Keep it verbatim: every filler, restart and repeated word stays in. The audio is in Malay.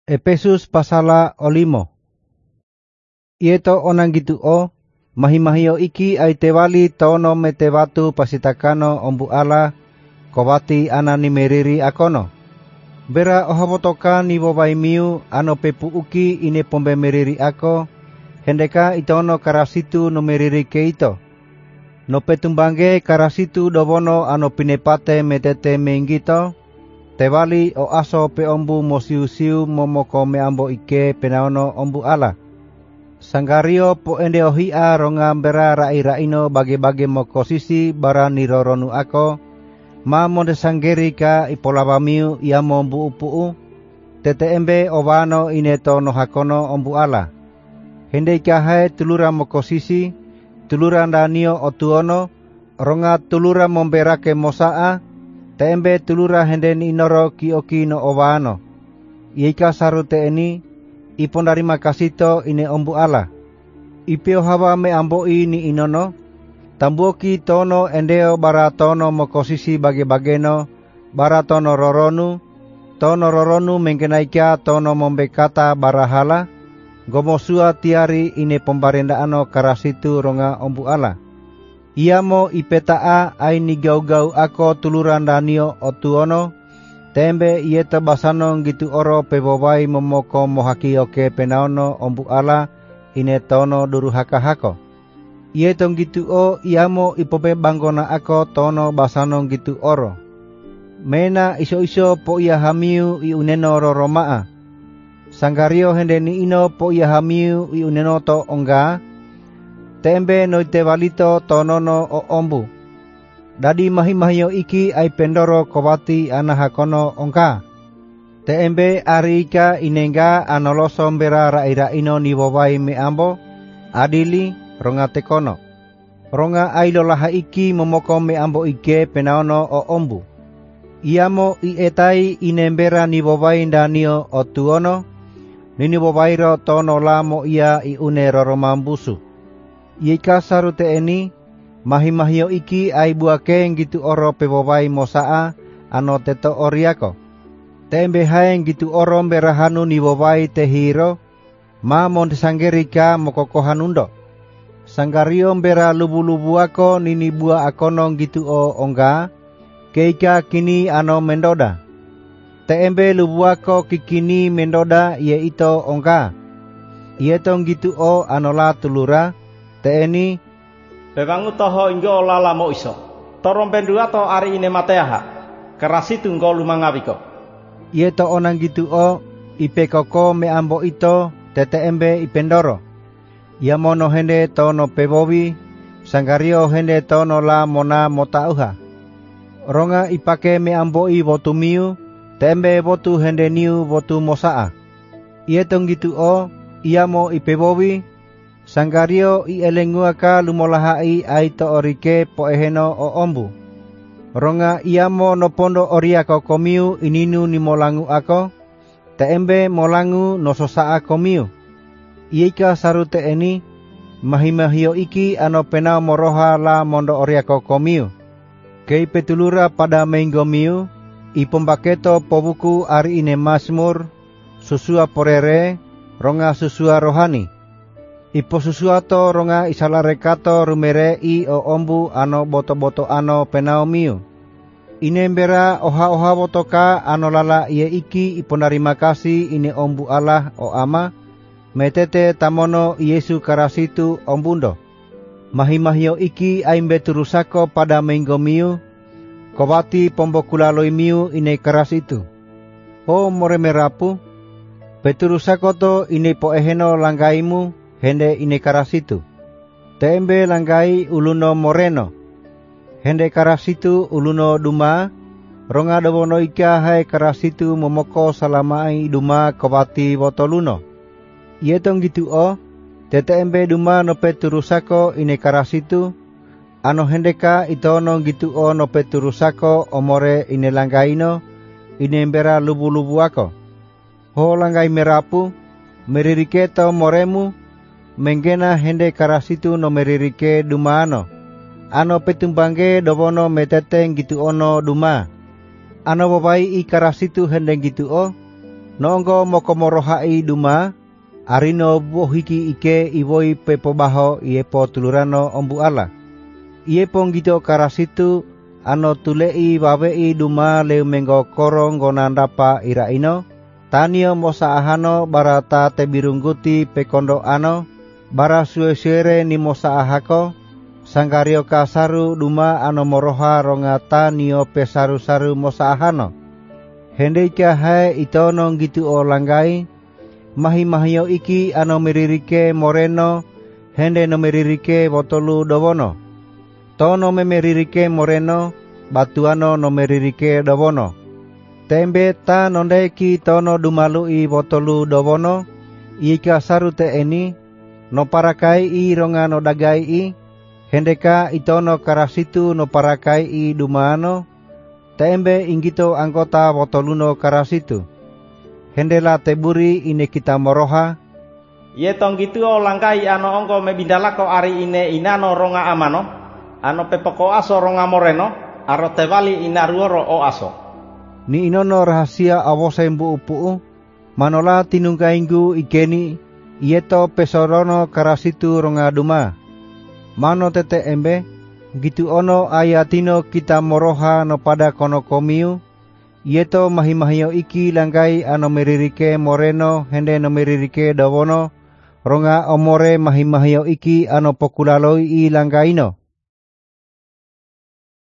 Efesus pasala olimo. Ieto onang gitu o, mahimahio iki ay tewali tono metewatu pasitakano ombu ala, kowati anani meriri akono. Bera ohabotoka ni bobai miu ano pepu uki ine pombe meriri ako, hendeka itono karasitu no meriri ke ito. No petumbange karasitu dobono ano pinepate metete menggito, tewali o aso pe ombu mosiu-siu momoko me ambo ike penaono ombu ala. Sanggario po ende ohia ronga bera rai-raino bage-bage moko sisi bara niroronu ako, ma monde sanggeri ka ipolabamiu ia mombu upuu, tete embe obano ineto no hakono ombu ala. Hende ikahe tulura moko sisi, tulura danio otuono, ronga tulura momberake mosaa, tembe tulura hende ni inoro kioki no obano. Ika sarute eni, ipon dari makasito ine ombu ala. Ipio hawa me amboi ni inono, tambuoki tono endeo bara tono mokosisi bage-bageno, bara tono roronu, tono roronu mengkenaikia tono mombekata barahala, gomosua tiari ine pembarendaano karasitu ronga ombu ala. Iamo ipetaa ai ni gau-gau ako tuluran danio otuono, tembe ieta basano gitu oro pebobai momoko mohaki oke penaono ombu ala ine tono duru haka-hako. Ietong gitu o iamo ipope banggona ako tono basano gitu oro. Mena iso-iso po ia hamiu i uneno roromaa. Sanggario hende ni ino po ia hamiu i uneno to ongga, tembe noite walito tonono o ombu. Dadi mahimahio iki ai pendoro kowati anahakono ongka. Tembe arika inengga anoloso bera rai-raino ni bobai me ambo, adili ronga tekono. Ronga ai lolaha iki momoko me ambo ike penaono o ombu. Iamo i etai inembera ni bobai danio o tuono, nini bobairo tono lamo ia i une roromambusu. Ika sarute eni, mahimahio iki ai buake gitu oro pebobai mosaa ano teto oriako. Tembe haeng gitu oro berahanu ni bobai tehiro, ma monte sanggerika mokokohanundo. Sanggario bera lubu-lubu ako nini bua akono gitu o ongga, keika kini ano mendoda. Tembe lubu ako kikini mendoda ye ito ongga. Ietong gitu o anola tulura, teeni bebangu toho inggo lala mo iso. Torom pendua to ari ine mateaha. Kerasi tunggo lumangabiko. Ieto onang gitu o ipekoko me ambo ito tete embe ipendoro. Ia mono hende tono pebobi, sanggario hende tono la mona motauha. Ronga ipake me ambo i botu miu, tembe botu hende niu botu mosaa. Ietong gitu o iamo ipebobi, sanggario i elenguaka lumolahai aito orike poeheno o ombu. Ronga iamo no pondo oriako komiu ininu ni molangu ako, teembe molangu no sosaa komiu. Iika sarute eni, mahimahio iki ano penao moroha la mondo oriako komiu. Kei petulura pada menggomiu, ipombaketo pobuku ari ine Mazmur, susua porere, ronga susua rohani. Ipo susuato ronga isalarekato rumere i o ombu ano boto-boto ano penao miu. Inembera oha-oha botoka ano lala ie iki iponari makasi ine ombu Allah o ama, metete tamono Yesu karasitu ombundo. Mahimahio iki aimbe turusako pada menggo miu, kowati pombokulaloi miu ine karasitu. O moremerapu, peturusako to ine poeheno langgaimu, hende ine karasitu. Tembe langgai uluno moreno. Hende karasitu uluno duma. Ronga dobono ika hai karasitu momoko salamai duma kowati botoluno. Ietong gitu o, tete embe duma no peturusako ine karasitu. Ano hendeka itono gitu o no peturusako omore ine langgaino. Ine embera lubu-lubu ako. Ho langgai merapu, meririketo moremu, menggena hende karasitu no meririke dumaano. Ano petumbange dobono meteteng gitu ono duma. Ano babai i karasitu hende gitu o. Nonggo mokomorohai duma, arino bohiki ike iwoi pepobaho iepo tulurano ombu ala. Iepo ngito karasitu ano tulei wawei duma leu menggo korong gonandapa iraino, tanio mosa ahano barata tebirungguti pekondo ano, bara suesere ni mosa ahako, sanggario kasaru duma ano moroha rongata nio pesaru-saru mosa ahano. Hendeika hai itono gitu o langgai, mahi-mahio iki ano meririke moreno, hende no meririke botolu dowono. Tono memeririke moreno, batuano no meririke dowono. Tembe ta nondeki tono dumalui botolu dowono, ika sarute eni, no parakai i ronga no dagai i, hendeka itono karasitu no parakai i dumano, tembe inggito anggota botoluno karasitu. Hendela teburi ine kita moroha, Ye tong gitu o langkai ano ongko mebindalako ari ine inano ronga amano, ano pepoko aso ronga moreno, aro tewali inaruoro o aso. Ni inono rahasia awosembu upu, manola tinungkainggu ikeni, ieto pesorono karasitu ronga duma. Mano tete embe, gitu ono ayatino kita moroha no pada kono komiu, ieto mahimahio iki langkai ano meririke moreno hende no meririke dawono, ronga omore mahimahio iki ano pokulaloi i langkaino.